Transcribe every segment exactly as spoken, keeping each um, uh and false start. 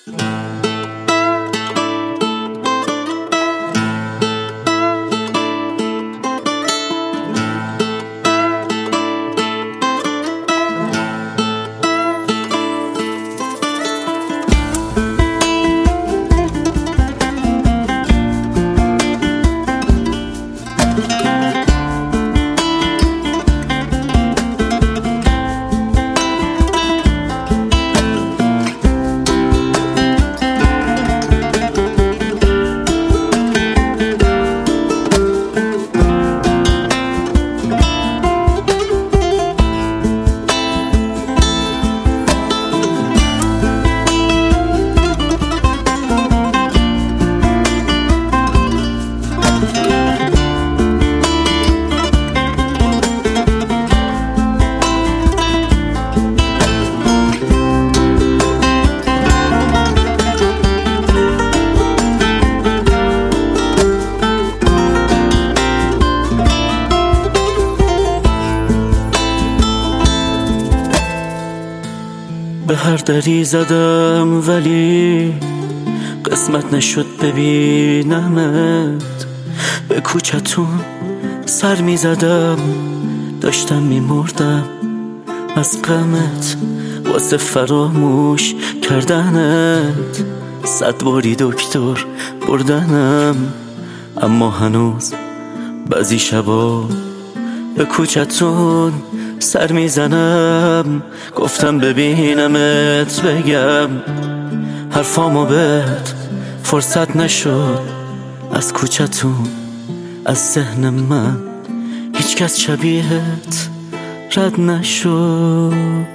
به هر دری زدم ولی قسمت نشد ببینمت. به کوچتون سر می زدم، داشتم می مردم از غمت، واسه فراموش کردنت. صد باری دکتر بردنم، اما هنوز بعضی شبا به کوچتون سر میزنم. گفتم ببینمت بگم حرفامو بهت فرصت نشد. از کوچتون از ذهن من هیچ کس شبیهت رد نشد.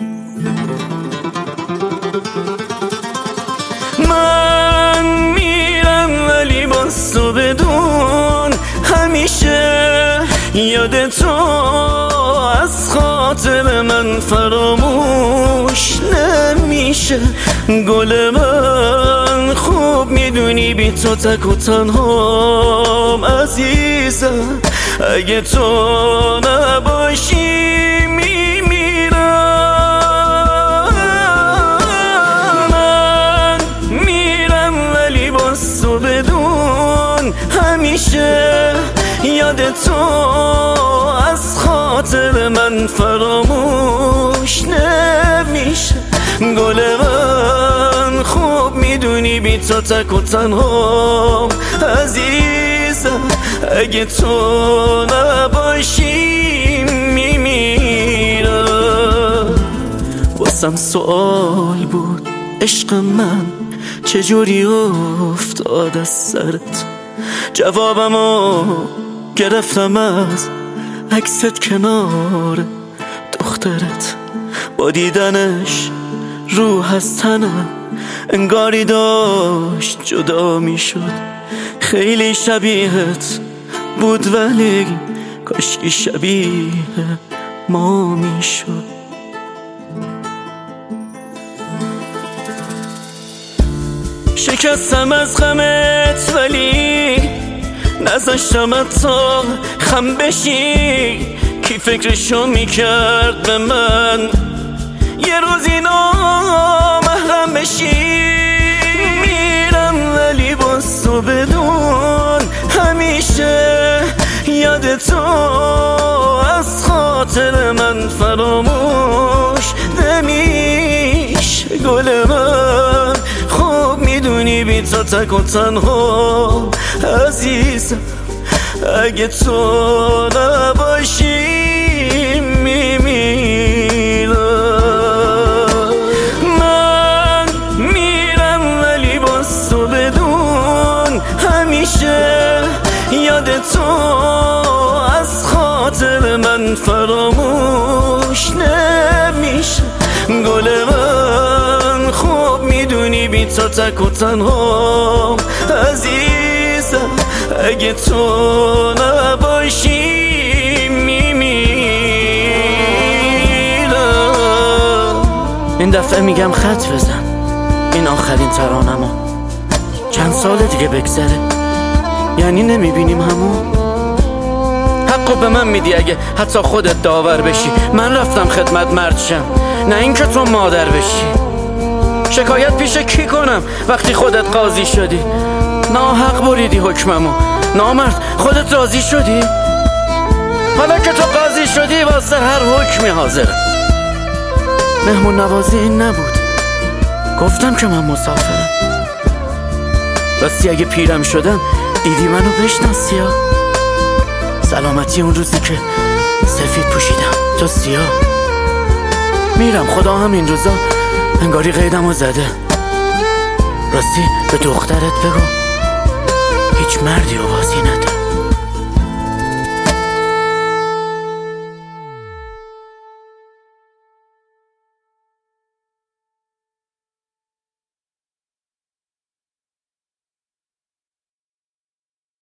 من میرم ولی باز تو بدون همیشه یاد تو از خاطر من فراموش نمیشه. گل من خوب میدونی بی تو تک و تنهام عزیزم. اگه تو نباشی میمیرم. من میرم ولی باز تو بدون همیشه یاد تو از خاطر من فراموش نمیشه. گل من خوب میدونی بی تو تک و تنهام عزیزم. اگه تو نباشی میمیرم. واسم سوال بود عشق من چجوری افتاد از سرت. جوابمو گرفتم از عکست کنار دخترت. با دیدنش روح از تنم انگاری داشت جدا می شد. خیلی شبیهت بود ولی کاشکی شبیه ما می شد. شکستم از غمت ولی نذاشتم تا خم بشی. کی فکرشو میکرد به من یه روزی نامحرم بشی. میرم ولی باز تو بدون همیشه یاد تو از خاطر من فراموش نمیشه. گل من خوب میدونی بی تو تک و تنها عزیزم. اگه تو نباشی میمیرم. من میرم ولی باز تو بدون همیشه یاد تو از خاطر من فراموش نمیشه. گل من خوب میدونی بی تو تک و تنها عزیزم. اگه تو نباشی میمیرم. این دفعه میگم خط بزن، این آخرین ترانمو. چند سال دیگه بگذره یعنی نمیبینیم همون. حقو به من میدی اگه حتی خودت داور بشی. من رفتم خدمت مرد شم، نه این که تو مادر بشی. شکایت پیش کی کنم وقتی خودت قاضی شدی؟ ناحق بریدی حکممو. نامرد خودت راضی شدی؟ حالا که تو قاضی شدی واسه هر حکمی حاضرم. مهمون نوازی این نبود، گفتم که من مسافرم. راستی اگه پیرم شدم دیدی منو بشناسی ها؟ سلامتی اون روزی که سفید پوشیدم تو سیاه. میرم خدا هم این روزا انگاری قیدمو زده. راستی به دخترت بگو هیچ مردی و بازی